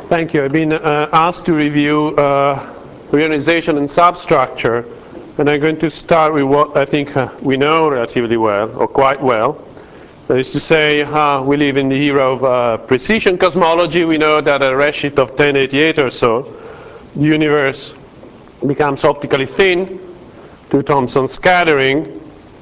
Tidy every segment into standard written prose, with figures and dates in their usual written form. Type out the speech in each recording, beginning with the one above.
Thank you. I've been asked to review reionization and substructure, and I'm going to start with what I think we know relatively well, or quite well. That is to say, we live in the era of precision cosmology. We know that at a redshift of 1088 or so, the universe becomes optically thin to Thomson scattering.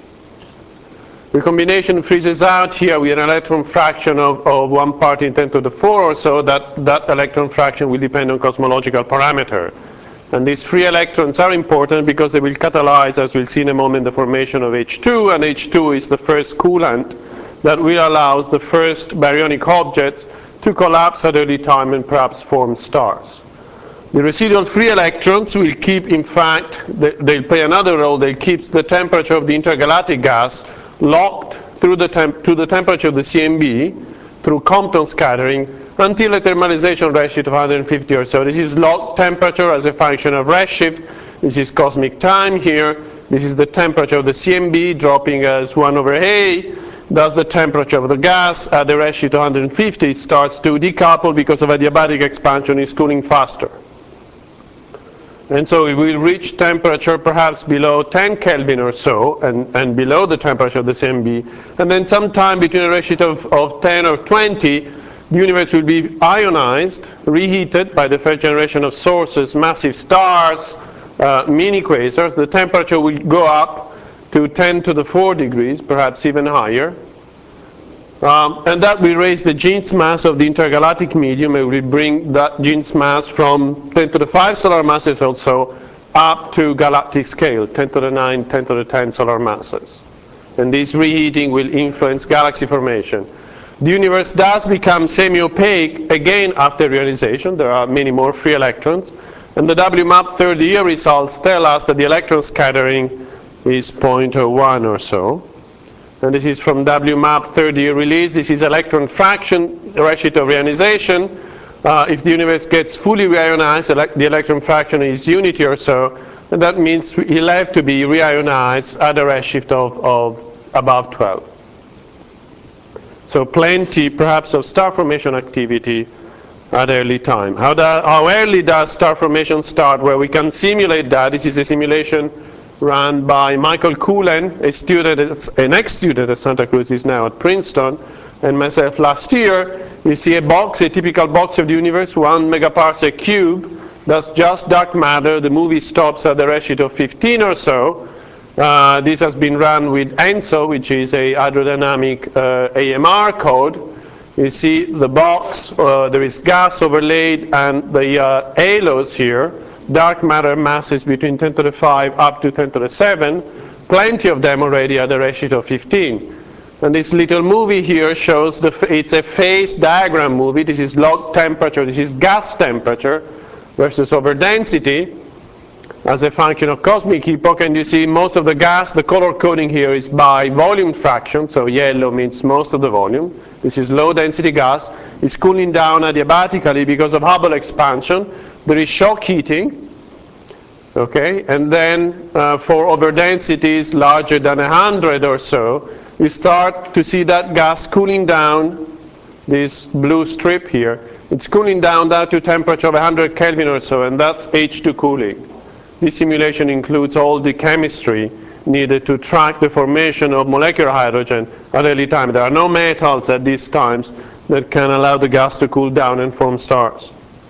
The combination freezes out here with an electron fraction of 1 part in 10 to the 4 or so. That electron fraction will depend on cosmological parameter. And these free electrons are important because they will catalyze, as we'll see in a moment, the formation of H2, and H2 is the first coolant that will allow the first baryonic objects to collapse at early time and perhaps form stars. The residual free electrons will keep, in fact, they'll play another role. They'll keep the temperature of the intergalactic gas locked through to the temperature of the CMB through Compton scattering until a thermalization redshift of 150 or so. This is locked temperature as a function of redshift. This is cosmic time here. This is the temperature of the CMB dropping as 1 over A. Thus the temperature of the gas at the redshift of 150 starts to decouple because of adiabatic expansion is cooling faster. And so we will reach temperature perhaps below 10 Kelvin or so, and below the temperature of the CMB. And then sometime between a redshift of 10 or 20, the universe will be ionized, reheated by the first generation of sources, massive stars, mini quasars. The temperature will go up to 10 to the 4 degrees, perhaps even higher. And that will raise the Jeans mass of the intergalactic medium. It will bring that Jeans mass from 10 to the 5 solar masses also up to galactic scale, 10 to the 9, 10 to the 10 solar masses. And this reheating will influence galaxy formation. The universe does become semi-opaque again after reionization. There are many more free electrons. And the WMAP third year results tell us that the electron scattering is 0.01 or so. And this is from WMAP third year release. This is electron fraction redshift of reionization. If the universe gets fully reionized, the electron fraction is unity or so, and that means he'll have to be reionized at a redshift of above 12. So plenty perhaps of star formation activity at early time. How early does star formation start? Well, we can simulate that. This is a simulation run by Michael Cullen, an ex-student at Santa Cruz, is now at Princeton, and myself last year. You see a box, a typical box of the universe, 1 megaparsec cube. That's just dark matter. The movie stops at the redshift of 15 or so. This has been run with ENSO, which is a hydrodynamic AMR code. You see the box, there is gas overlaid, and the halos here, dark matter masses between 10 to the 5 up to 10 to the 7, plenty of them already at the redshift of 15. And this little movie here shows, it's a phase diagram movie. This is log temperature, this is gas temperature versus overdensity as a function of cosmic epoch. And you see most of the gas, the color coding here is by volume fraction, so yellow means most of the volume. This is low density gas. It's cooling down adiabatically because of Hubble expansion. There is shock heating, okay, and then for overdensities larger than 100 or so, you start to see that gas cooling down, this blue strip here. It's cooling down to temperature of 100 Kelvin or so, and that's H2 cooling. This simulation includes all the chemistry needed to track the formation of molecular hydrogen at early time. There are no metals at these times that can allow the gas to cool down and form stars.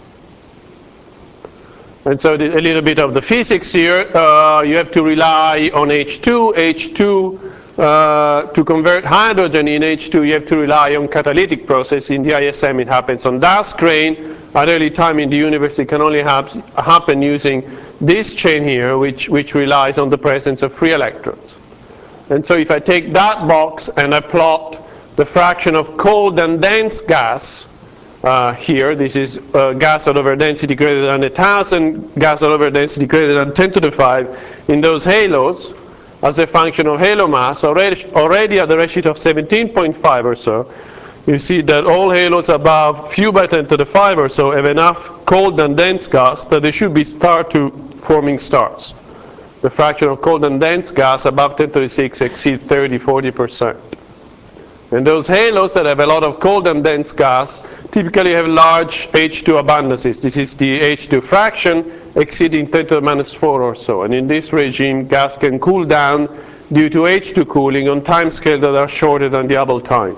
And so a little bit of the physics here. You have to rely on H2. To convert hydrogen in H2, you have to rely on catalytic process. In the ISM, it happens on dust grain. At early time in the universe, it can only happen using this chain here, which relies on the presence of free electrons. And so if I take that box and I plot the fraction of cold and dense gas, here, this is gas at overdensity greater than 1,000, gas at overdensity greater than 10 to the 5 in those halos as a function of halo mass, already at the redshift of 17.5 or so. You see that all halos above few by 10 to the 5 or so have enough cold and dense gas that they should be start to forming stars. The fraction of cold and dense gas above 10 to the 6 exceeds 30–40%. And those halos that have a lot of cold and dense gas typically have large H2 abundances. This is the H2 fraction exceeding 10 to the minus 4 or so. And in this regime, gas can cool down due to H2 cooling on timescales that are shorter than the Hubble time.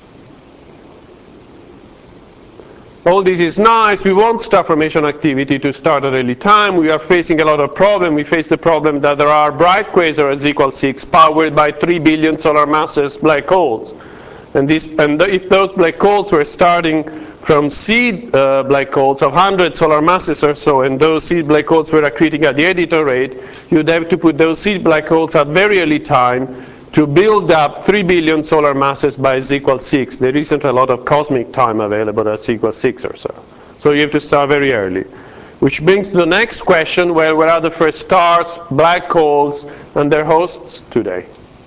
All this is nice. We want star formation activity to start at early time. We are facing a lot of problems. We face the problem that there are bright quasars equals 6 powered by 3 billion solar masses black holes. And if those black holes were starting from seed black holes of 100 solar masses or so, and those seed black holes were accreting at the editor rate, you'd have to put those seed black holes at very early time to build up 3 billion solar masses by z equals 6. There isn't a lot of cosmic time available at z equals 6 or so. So you have to start very early. Which brings to the next question, well, where are the first stars, black holes, and their hosts today?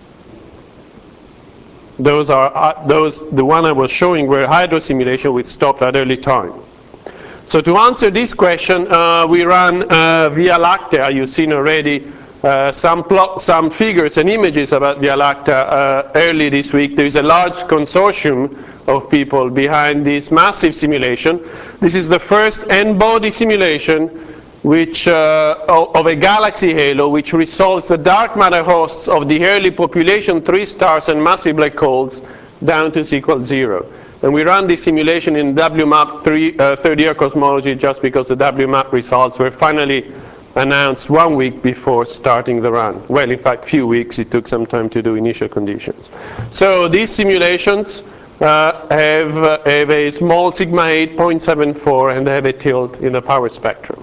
Those are the one I was showing were hydro simulation which stopped at early time. So to answer this question, we ran Via Lactea. You've seen already some figures and images about Via Lactea early this week. There is a large consortium of people behind this massive simulation. This is the first n-body simulation which, of a galaxy halo which resolves the dark matter hosts of the early population 3 stars and massive black holes down to z equals 0. And we ran this simulation in WMAP third year cosmology just because the WMAP results were finally announced 1 week before starting the run. Well, in fact, few weeks. It took some time to do initial conditions. So these simulations have a small sigma 8 0.74 and they have a tilt in the power spectrum.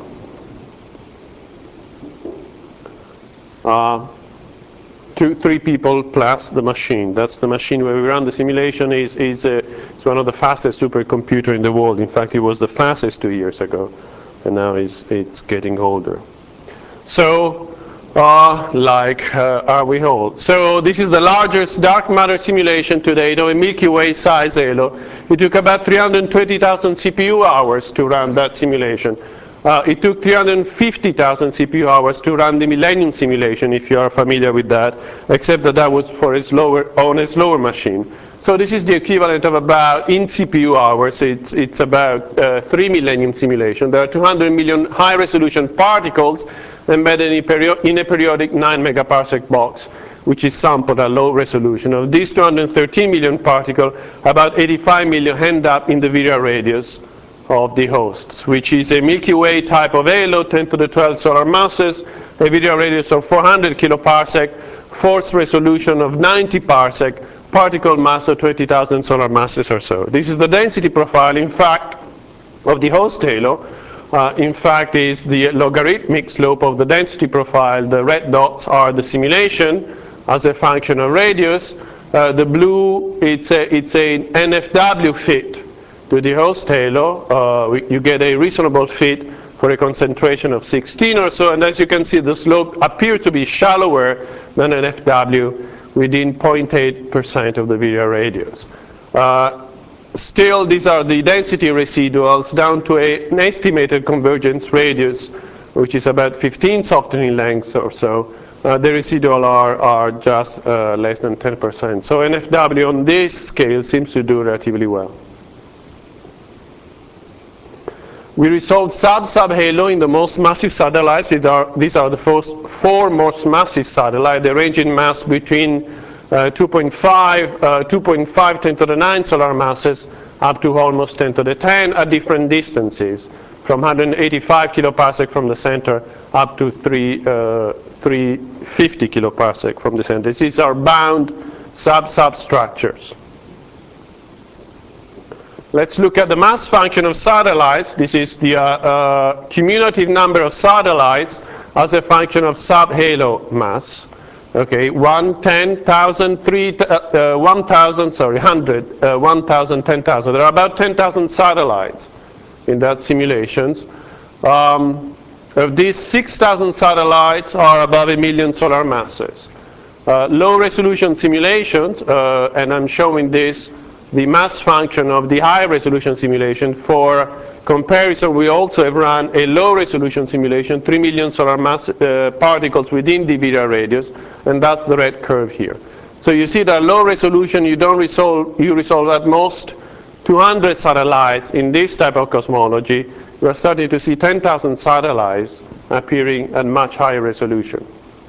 3 people plus the machine. That's the machine where we run the simulation. It's one of the fastest supercomputers in the world. In fact, it was the fastest 2 years ago, and now it's getting older. So, are we all? So this is the largest dark matter simulation to date of a Milky Way size halo. It took about 320,000 CPU hours to run that simulation. It took 350,000 CPU hours to run the Millennium simulation, if you are familiar with that, except that that was for on a slower machine. So this is the equivalent of about, in CPU hours, it's about 3 Millennium simulation. There are 200 million high-resolution particles embedded in a periodic 9 megaparsec box, which is sampled at low resolution. Of these 213 million particles, about 85 million end up in the virial radius of the hosts, which is a Milky Way type of halo, 10 to the 12 solar masses, a virial radius of 400 kiloparsec, force resolution of 90 parsec, particle mass of 20,000 solar masses or so. This is the density profile, in fact, of the host halo. In fact, is the logarithmic slope of the density profile. The red dots are the simulation as a function of radius. The blue, it's a NFW fit to the host halo. You get a reasonable fit for a concentration of 16 or so, and as you can see, the slope appears to be shallower than NFW within 0.8% of the virial radius. Still, these are the density residuals down to an estimated convergence radius, which is about 15 softening lengths or so. The residual are just less than 10%. So NFW on this scale seems to do relatively well. We resolved sub-halo in the most massive satellites. These are the first 4 most massive satellites. They range in mass between 2.5 10 to the 9 solar masses up to almost 10 to the 10 at different distances, from 185 kiloparsec from the center up to 350 kiloparsec from the center. These are bound sub-structures. Let's look at the mass function of satellites. This is the cumulative number of satellites as a function of sub-halo mass. Okay, 1, 10,000, 1,000, sorry, 100, 1,000, 10,000. There are about 10,000 satellites in that simulations. Of these, 6,000 satellites are above 1 million solar masses. Low resolution simulations, and I'm showing this, the mass function of the high resolution simulation. For comparison, we also have run a low resolution simulation, 3 million solar mass particles within the virial radius, and that's the red curve here. So you see that low resolution, you resolve at most 200 satellites in this type of cosmology. You are starting to see 10,000 satellites appearing at much higher resolution.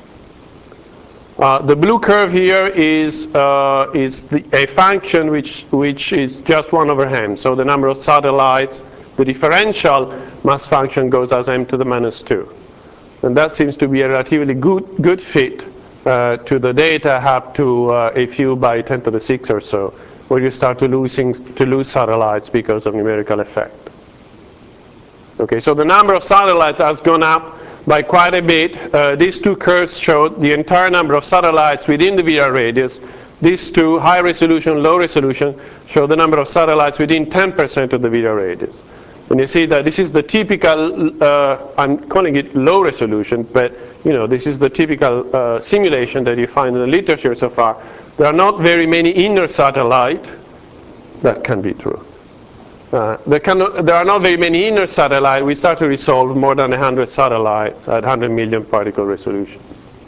The blue curve here is a function which is just 1 over m. So the number of satellites, the differential mass function goes as m to the minus 2. And that seems to be a relatively good fit to the data up to a few by 10 to the 6 or so, where you start to lose satellites because of numerical effect. Okay, so the number of satellites has gone up by quite a bit. These two curves show the entire number of satellites within the VIR radius. These two, high resolution, low resolution, show the number of satellites within 10% of the VIR radius. And you see that this is the typical, I'm calling it low resolution, but this is the typical simulation that you find in the literature so far. There are not very many inner satellites. That can be true. There are not very many inner satellites. We start to resolve more than 100 satellites at 100 million particle resolution.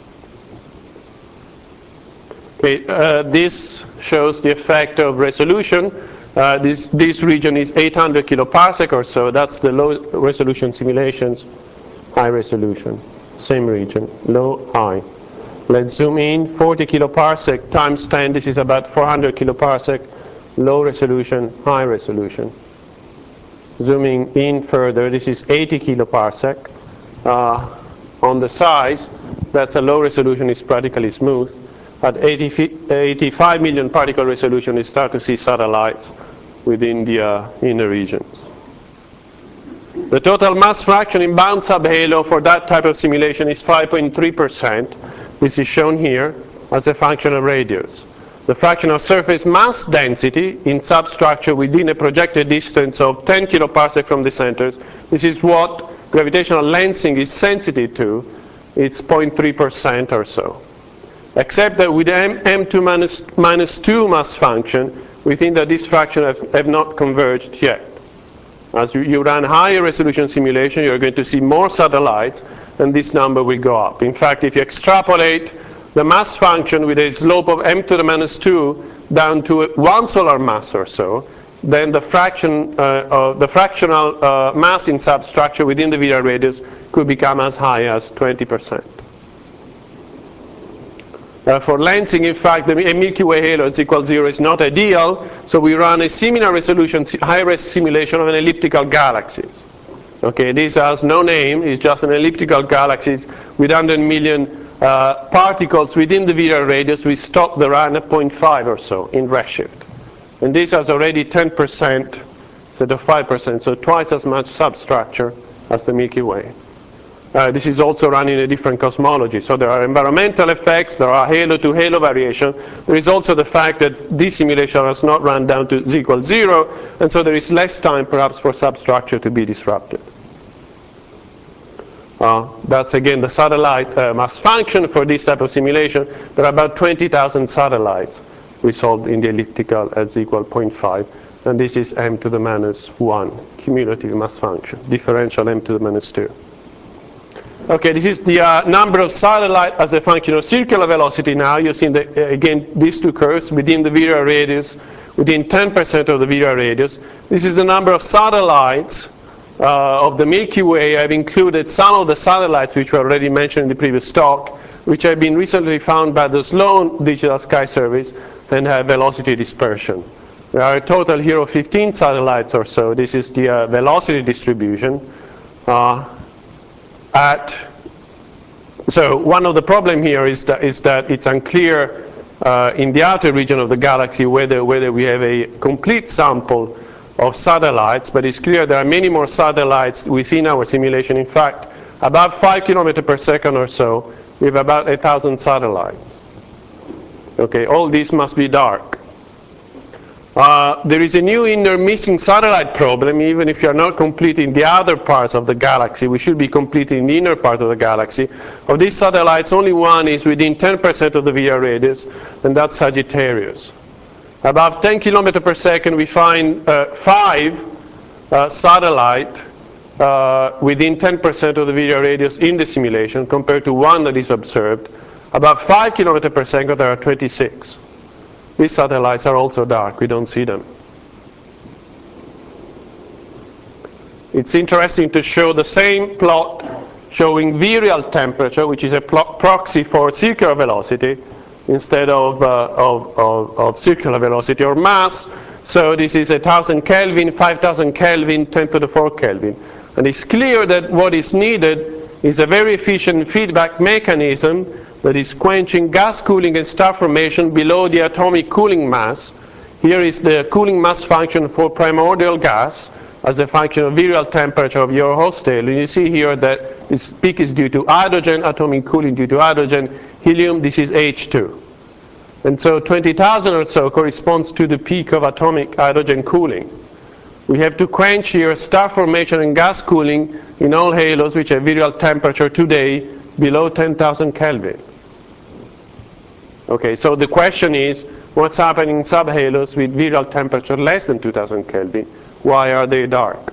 Okay, this shows the effect of resolution. This region is 800 kiloparsec or so. That's the low resolution simulations, high resolution. Same region, low, high. Let's zoom in, 40 kiloparsec times 10. This is about 400 kiloparsec. Low resolution, high resolution. Zooming in further, this is 80 kiloparsec. On the size, that's a low resolution, is practically smooth. At 85 million particle resolution, you start to see satellites within the inner regions. The total mass fraction in bound subhalo for that type of simulation is 5.3%. This is shown here as a function of radius. The fraction of surface mass density in substructure within a projected distance of 10 kiloparsec from the centers. This is what gravitational lensing is sensitive to. It's 0.3% or so. Except that with m2 minus 2 mass function, we think that this fraction have not converged yet. As you run higher resolution simulation, you're going to see more satellites, and this number will go up. In fact, if you extrapolate the mass function with a slope of m to the minus 2 down to 1 solar mass or so, then the fractional mass in substructure within the VIR radius could become as high as 20%. For lensing, in fact, a Milky Way halo is equal 0 is not ideal, so we run a similar resolution, high-res simulation of an elliptical galaxy. Okay, this has no name, it's just an elliptical galaxy with 100 million particles within the VIR radius. We stop the run at 0.5 or so in redshift. And this has already 10% instead of 5%, so twice as much substructure as the Milky Way. This is also run in a different cosmology. So there are environmental effects, there are halo-to-halo variation. There is also the fact that this simulation has not run down to z equals 0, and so there is less time perhaps for substructure to be disrupted. That's again the satellite mass function for this type of simulation. There are about 20,000 satellites resolved in the elliptical at z equal 0.5, and this is m to the minus 1 cumulative mass function, differential m to the minus 2. Okay, this is the number of satellites as a function of circular velocity now. You see, again, these two curves within the VIR radius, within 10% of the VIR radius. This is the number of satellites of the Milky Way. I've included some of the satellites which were already mentioned in the previous talk, which have been recently found by the Sloan Digital Sky Service and have velocity dispersion. There are a total here of 15 satellites or so. This is the velocity distribution. So one of the problems here is that it's unclear in the outer region of the galaxy whether we have a complete sample of satellites, but it's clear there are many more satellites within our simulation. In fact, about 5 kilometers per second or so, we have about 1,000 satellites. Okay, all these must be dark. There is a new inner missing satellite problem. Even if you are not completing the other parts of the galaxy, we should be completing the inner part of the galaxy. Of these satellites, only one is within 10% of the VIR radius, and that's Sagittarius. Above 10 kilometers per second, we find 5 satellites within 10% of the VIR radius in the simulation, compared to one that is observed. About 5 kilometers per second, there are 26. These satellites are also dark. We don't see them. It's interesting to show the same plot showing virial temperature, which is a proxy for circular velocity instead of circular velocity or mass. So this is 1,000 Kelvin, 5,000 Kelvin, 10 to the 4 Kelvin. And it's clear that what is needed is a very efficient feedback mechanism that is quenching gas cooling and star formation below the atomic cooling mass. Here is the cooling mass function for primordial gas as a function of virial temperature of your host tail. And you see here that this peak is due to hydrogen, atomic cooling due to hydrogen, helium, this is H2. And so 20,000 or so corresponds to the peak of atomic hydrogen cooling. We have to quench here star formation and gas cooling in all halos which have virial temperature today below 10,000 Kelvin. Okay, so the question is, what's happening in subhalos with virial temperature less than 2,000 Kelvin? Why are they dark?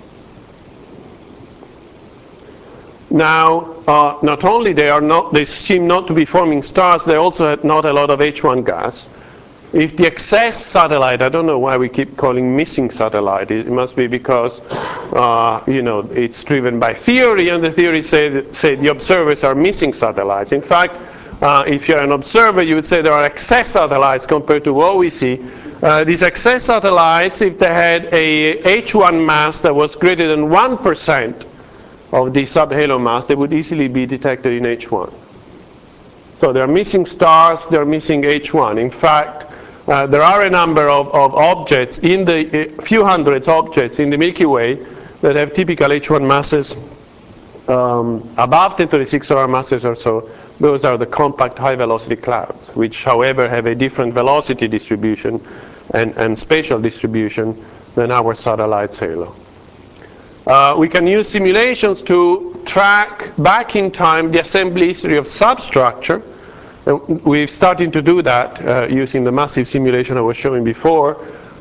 Now, not only they seem not to be forming stars, they also have not a lot of H1 gas. If the excess satellite, I don't know why we keep calling missing satellite. It must be because it's driven by theory, and the theory say the observers are missing satellites. In fact, if you're an observer, you would say there are excess satellites compared to what we see. These excess satellites, if they had a H1 mass that was greater than 1% of the subhalo mass, they would easily be detected in H1. So they're missing stars, they're missing H1. In fact, there are a number of objects, a few hundreds objects in the Milky Way that have typical H1 masses above 10 to the 6 solar masses or so. Those are the compact high velocity clouds, which however have a different velocity distribution and spatial distribution than our satellite's halo. We can use simulations to track back in time the assembly history of substructure. We've started to do that using the massive simulation I was showing before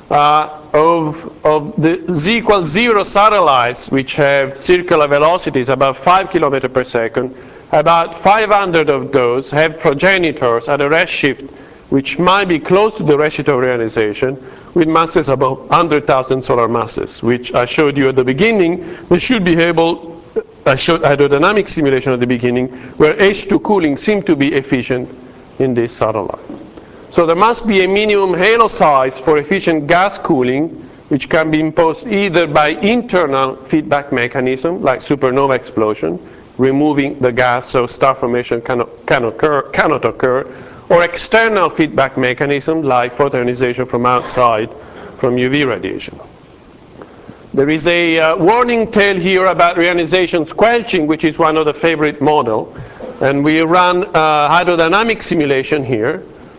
of the z equals 0 satellites which have circular velocities about 5 kilometers per second. About 500 of those have progenitors at a redshift which might be close to the redshift of reionization with masses above 100,000 solar masses, which I showed you at the beginning. They should be able, I showed hydrodynamic simulation at the beginning, where H2 cooling seemed to be efficient in these satellites. So there must be a minimum halo size for efficient gas cooling, which can be imposed either by internal feedback mechanism, like supernova explosion, removing the gas so star formation cannot occur, or external feedback mechanism like photoionization from outside, from UV radiation. There is a warning tale here about reionization squelching, which is one of the favorite models. And we run hydrodynamic simulation here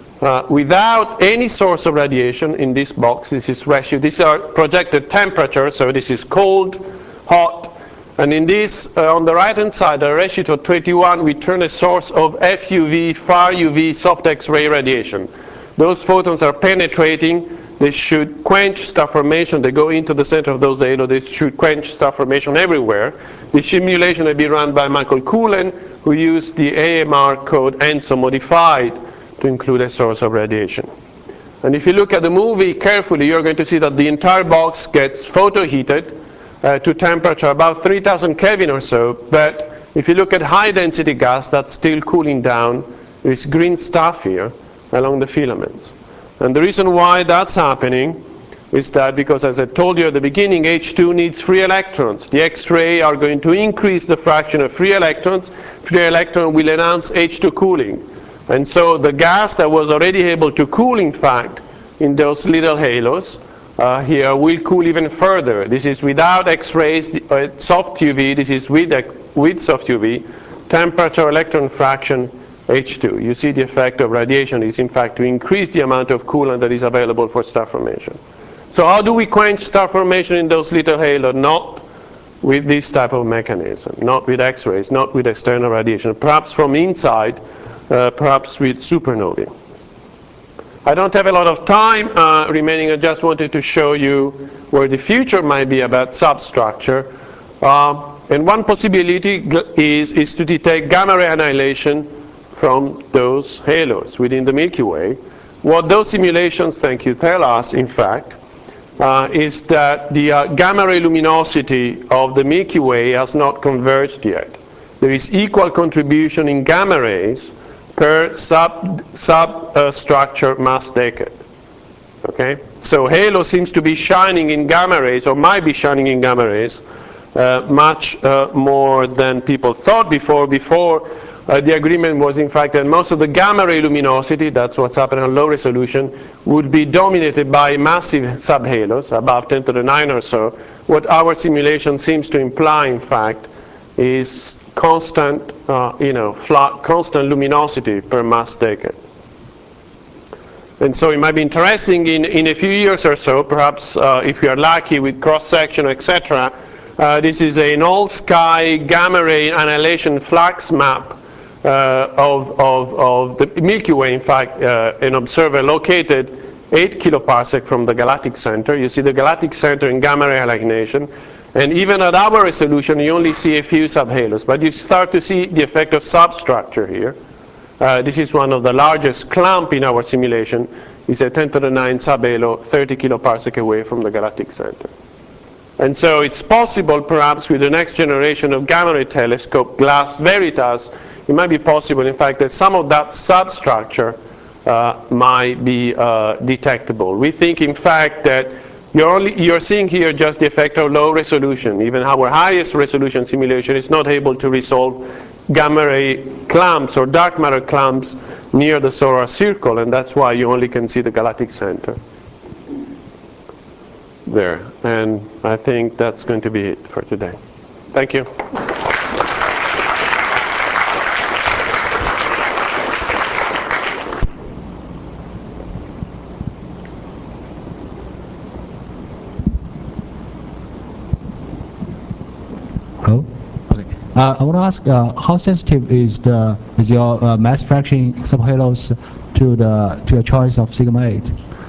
without any source of radiation in this box. This is redshift. These are projected temperatures, so this is cold, hot. And in this, on the right-hand side, a redshift of 21, we turn a source of FUV, far UV, soft X-ray radiation. Those photons are penetrating. They should quench star formation. They go into the center of those halos. They should quench star formation everywhere. The simulation will be run by Michael Cullen, who used the AMR code ENSO modified to include a source of radiation. And if you look at the movie carefully, you're going to see that the entire box gets photoheated to temperature about 3,000 Kelvin or so. But if you look at high density gas, that's still cooling down. There's green stuff here along the filaments. And the reason why that's happening is that because, as I told you at the beginning, H2 needs free electrons. The X-ray are going to increase the fraction of free electrons. Free electron will enhance H2 cooling. And so the gas that was already able to cool, in fact, in those little halos, here will cool even further. This is without X-rays, soft UV. This is with soft UV. Temperature, electron fraction, H2. You see the effect of radiation is, in fact, to increase the amount of coolant that is available for star formation. So how do we quench star formation in those little halos? Not with this type of mechanism, not with X-rays, not with external radiation, perhaps from inside, perhaps with supernovae. I don't have a lot of time remaining. I just wanted to show you where the future might be about substructure. And one possibility is to detect gamma ray annihilation from those halos within the Milky Way. What those simulations, thank you, tell us, in fact, is that the gamma ray luminosity of the Milky Way has not converged yet. There is equal contribution in gamma rays per substructure mass decade. Okay? So halo seems to be shining in gamma rays, or might be shining in gamma rays, much more than people thought before. The agreement was, in fact, that most of the gamma ray luminosity, that's what's happening on low resolution, would be dominated by massive subhalos, above 10 to the 9 or so. What our simulation seems to imply, in fact, is constant, constant luminosity per mass decade. And so it might be interesting in a few years or so, perhaps if you are lucky with cross-section, etc. This is an all-sky gamma ray annihilation flux map of the Milky Way. In fact, an observer located 8 kiloparsec from the galactic center. You see the galactic center in gamma ray alignation. And even at our resolution, you only see a few subhalos. But you start to see the effect of substructure here. This is one of the largest clump in our simulation. It's a 10 to the 9 subhalo, 30 kiloparsec away from the galactic center. And so it's possible, perhaps, with the next generation of gamma ray telescope, GLASS Veritas, it might be possible, in fact, that some of that substructure might be detectable. We think, in fact, that you're seeing here just the effect of low resolution. Even our highest resolution simulation is not able to resolve gamma ray clumps or dark matter clumps near the solar circle, and that's why you only can see the galactic center there. And I think that's going to be it for today. Thank you. I want to ask, how sensitive is your mass fraction subhalos to your choice of sigma 8?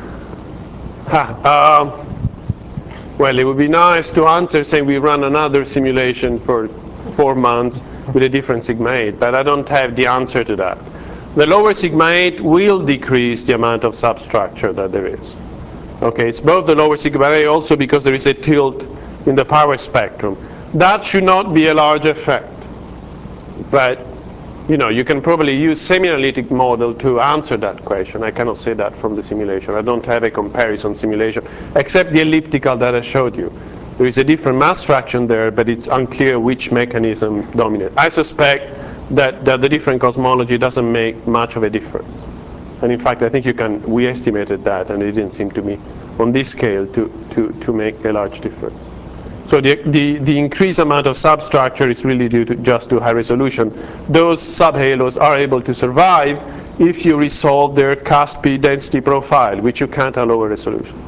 Well, it would be nice to answer saying we run another simulation for 4 months with a different sigma 8, but I don't have the answer to that. The lower sigma 8 will decrease the amount of substructure that there is. Okay, it's both the lower sigma 8 also because there is a tilt in the power spectrum. That should not be a large effect, but you can probably use semi-analytic model to answer that question. I cannot say that from the simulation. I don't have a comparison simulation, except the elliptical that I showed you. There is a different mass fraction there, but it's unclear which mechanism dominates. I suspect that the different cosmology doesn't make much of a difference. And in fact, I think we estimated that, and it didn't seem to me on this scale to make a large difference. So the increased amount of substructure is really due just to high resolution. Those subhalos are able to survive if you resolve their Caspi density profile, which you can't at lower resolution.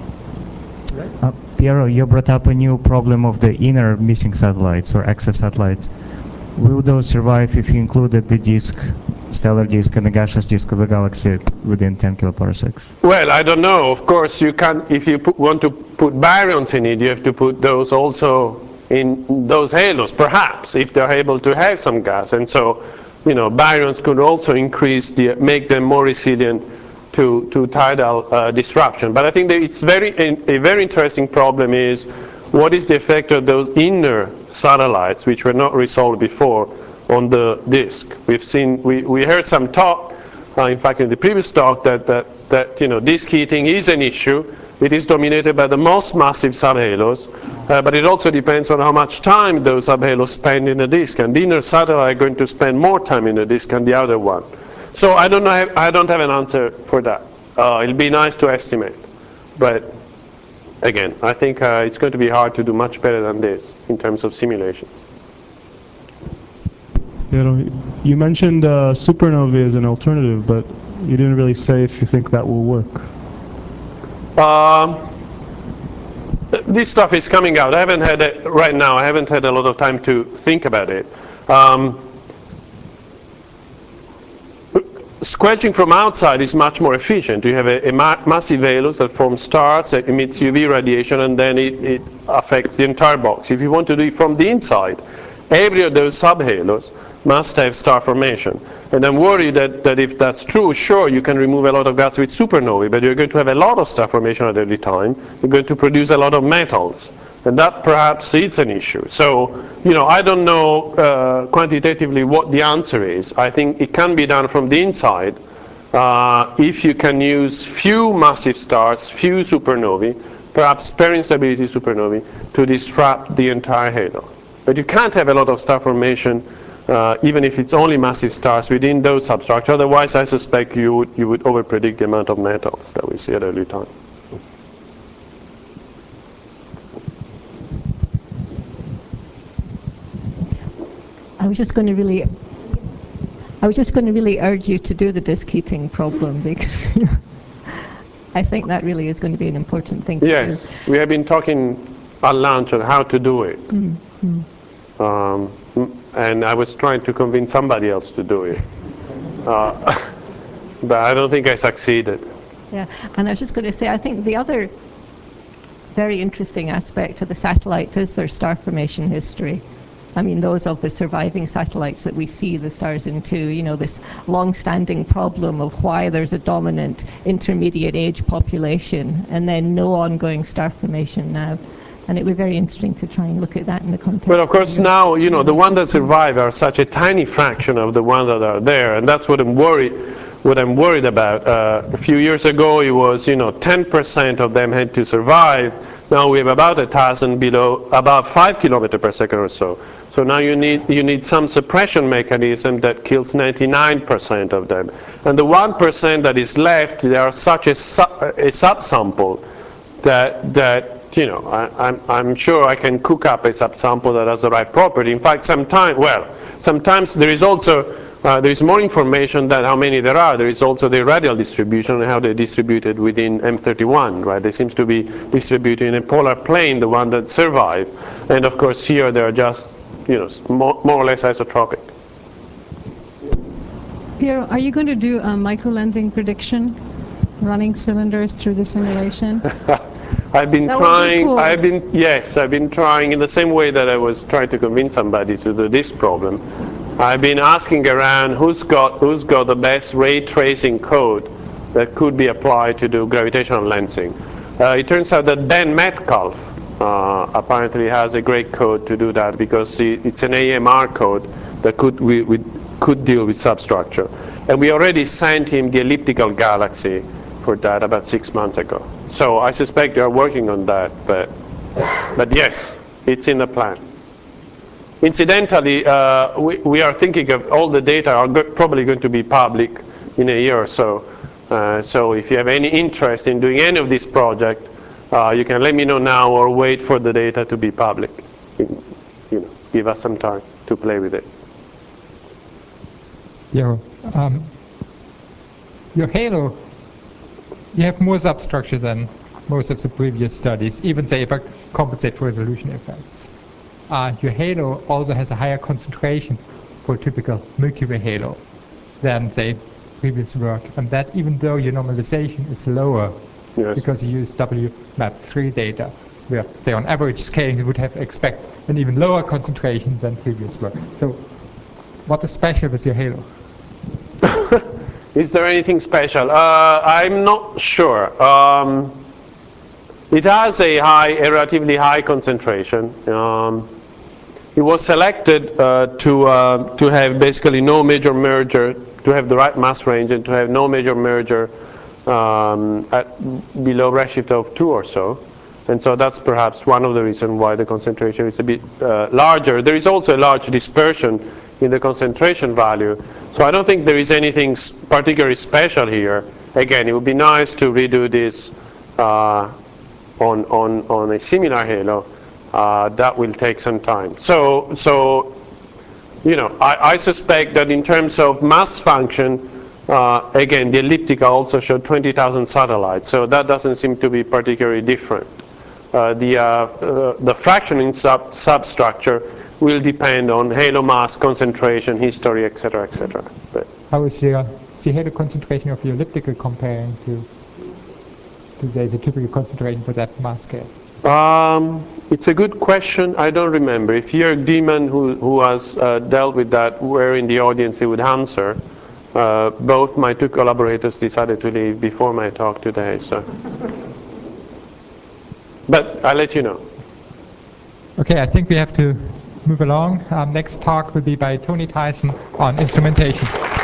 Piero, you brought up a new problem of the inner missing satellites or excess satellites. Will those survive if you included the disk, stellar disk, and the gaseous disk of the galaxy within 10 kiloparsecs? Well, I don't know. Of course, you can. If you want to put baryons in it, you have to put those also in those halos, perhaps, if they're able to have some gas. And so, baryons could also make them more resilient to tidal disruption. But I think that it's a very interesting problem is what is the effect of those inner satellites, which were not resolved before, on the disk. We heard some talk, in fact, in the previous talk, that disk heating is an issue. It is dominated by the most massive subhalos, but it also depends on how much time those subhalos spend in the disk. And the inner satellite are going to spend more time in the disk than the other one. So I don't have an answer for that. It'll be nice to estimate, but again, I think it's going to be hard to do much better than this in terms of simulations. You mentioned supernovae as an alternative, but you didn't really say if you think that will work. This stuff is coming out. I haven't had it right now. I haven't had a lot of time to think about it. Squelching from outside is much more efficient. You have a massive halos that forms stars, that emits UV radiation, and then it affects the entire box. If you want to do it from the inside, every of those subhalos must have star formation. And I'm worried that if that's true, sure, you can remove a lot of gas with supernovae, but you're going to have a lot of star formation at every time. You're going to produce a lot of metals. And that perhaps is an issue. So, I don't know quantitatively what the answer is. I think it can be done from the inside if you can use few massive stars, few supernovae, perhaps spare instability supernovae, to disrupt the entire halo. But you can't have a lot of star formation even if it's only massive stars within those substructures. Otherwise, I suspect you would overpredict the amount of metals that we see at early time. I was just going to really urge you to do the disk heating problem, because I think that really is going to be an important thing to do. Yes, we have been talking at lunch on how to do it. And I was trying to convince somebody else to do it. But I don't think I succeeded. Yeah, and I was just going to say, I think the other very interesting aspect of the satellites is their star formation history. I mean, those of the surviving satellites that we see the stars into, this long-standing problem of why there's a dominant intermediate age population and then no ongoing star formation now. And it would be very interesting to try and look at that in the context. But of course now, the ones that survive are such a tiny fraction of the ones that are there, and that's what I'm worried about. A few years ago, it was 10% of them had to survive. Now we have about 1,000 below, about 5 kilometers per second or so. So now you need some suppression mechanism that kills 99% of them. And the 1% that is left, they are such a subsample that I'm sure I can cook up a subsample that has the right property. In fact, sometimes there is also there is more information than how many there are. There is also the radial distribution and how they're distributed within M31, right? They seem to be distributed in a polar plane, the one that survive. And of course here they are just, more or less isotropic. Piero, are you going to do a microlensing prediction, running cylinders through the simulation? I've been That trying. would be cool. I've been trying in the same way that I was trying to convince somebody to do this problem. I've been asking around who's got the best ray tracing code that could be applied to do gravitational lensing. It turns out that Ben Metcalf apparently has a great code to do that, because it's an AMR code that could deal with substructure. And we already sent him the elliptical galaxy for that about 6 months ago. So I suspect they are working on that, but yes, it's in the plan. Incidentally, we are thinking of all the data are probably going to be public in a year or so. So if you have any interest in doing any of this project, you can let me know now or wait for the data to be public. Give us some time to play with it. Your halo, you have more substructure than most of the previous studies, even say if I compensate for resolution effects. Your halo also has a higher concentration for a typical Milky Way halo than, say, previous work, and that even though your normalization is lower, yes, because you use WMAP3 data, where, say, on average scaling you would have expect an even lower concentration than previous work. So what is special with your halo? Is there anything special? I'm not sure. It has a relatively high concentration. It was selected to have basically no major merger, to have the right mass range, and to have no major merger at below redshift of 2 or so. And so that's perhaps one of the reasons why the concentration is a bit larger. There is also a large dispersion in the concentration value. So I don't think there is anything particularly special here. Again, it would be nice to redo this on a similar halo. That will take some time. So I suspect that in terms of mass function, again, the elliptica also showed 20,000 satellites. So that doesn't seem to be particularly different. The fraction in substructure will depend on halo mass, concentration, history, etc., etc. How is the halo concentration of your elliptical comparing to say, the typical concentration for that mass scale? It's a good question. I don't remember. If Jörg Diemen, who has dealt with that, were in the audience, he would answer. Both my two collaborators decided to leave before my talk today. So, but I'll let you know. Okay, I think we have to move along. Next talk will be by Tony Tyson on instrumentation.